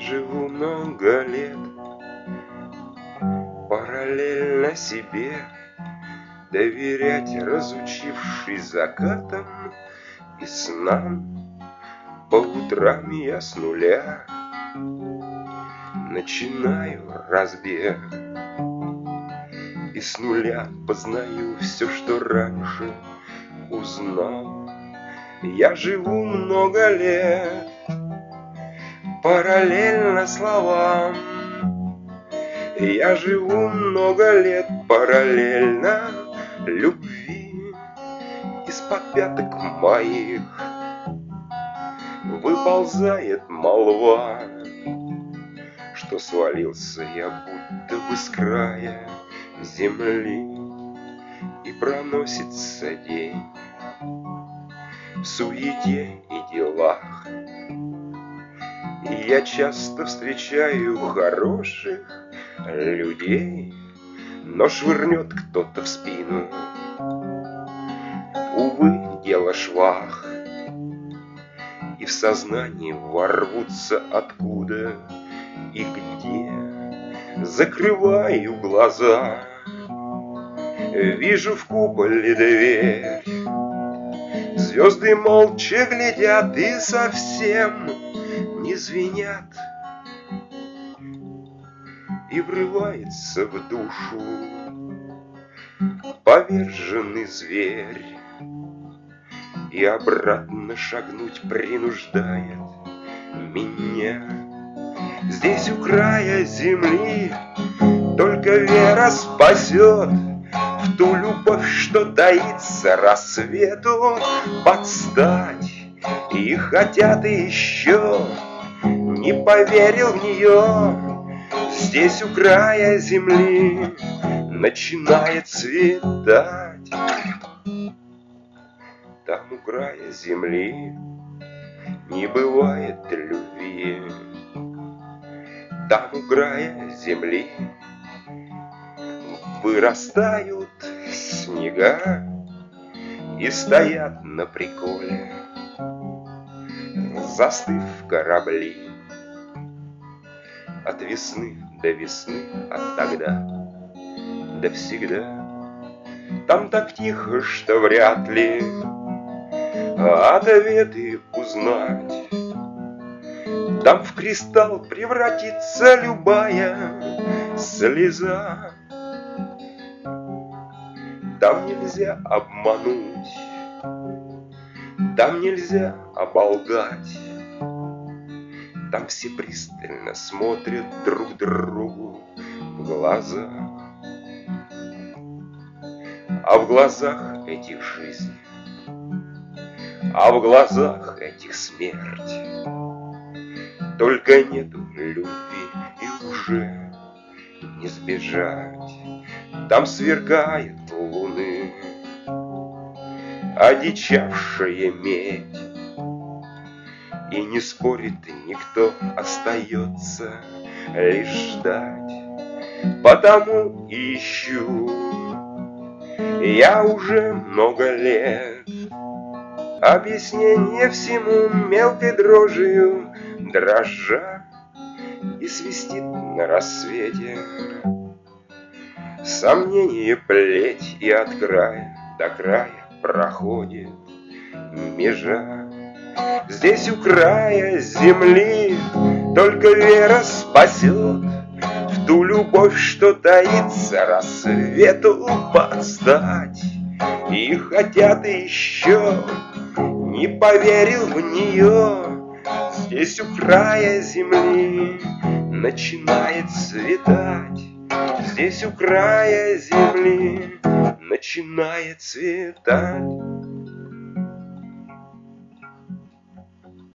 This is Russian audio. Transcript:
живу много лет, параллельно себе доверять, разучившись закатам и снам. По утрам я с нуля начинаю разбег, и с нуля познаю все, что раньше узнал. Я живу много лет, параллельно словам. Я живу много лет, параллельно любви. Из-под пяток моих выползает молва, что свалился я будто бы с края земли, и проносится день в суете и делах. И я часто встречаю хороших людей, но швырнет кто-то в спину, увы, дело швах. И в сознании ворвутся откуда и где. Закрываю глаза, вижу в куполе дверь. Звезды молча глядят и совсем не звенят. И врывается в душу поверженный зверь, и обратно шагнуть принуждает меня. Здесь у края земли только вера спасет в ту любовь, что таится рассвету подстать. И хотят еще, не поверил в нее. Здесь у края земли начинает цветать. Там у края земли не бывает любви. Там у края земли вырастают снега и стоят на приколе, застыв корабли. От весны до весны, от тогда до всегда. Там так тихо, что вряд ли ответы узнать. Там в кристалл превратится любая слеза. Там нельзя обмануть, там нельзя оболгать. Там все пристально смотрят друг другу в глаза. А в глазах этих жизнь, а в глазах этих смерть. Только нету любви и уже не сбежать. Там сверкает луны одичавшая медь, и не спорит никто, остается лишь ждать. Потому ищу я уже много лет объяснение всему, мелкой дрожью дрожа, и свистит на рассвете сомнение плеть, и от края до края проходит межа. Здесь у края земли только вера спасет в ту любовь, что таится рассвету подстать. И хотят еще, не поверил в нее. Здесь у края земли начинает цветать. Здесь у края земли начинает цветать.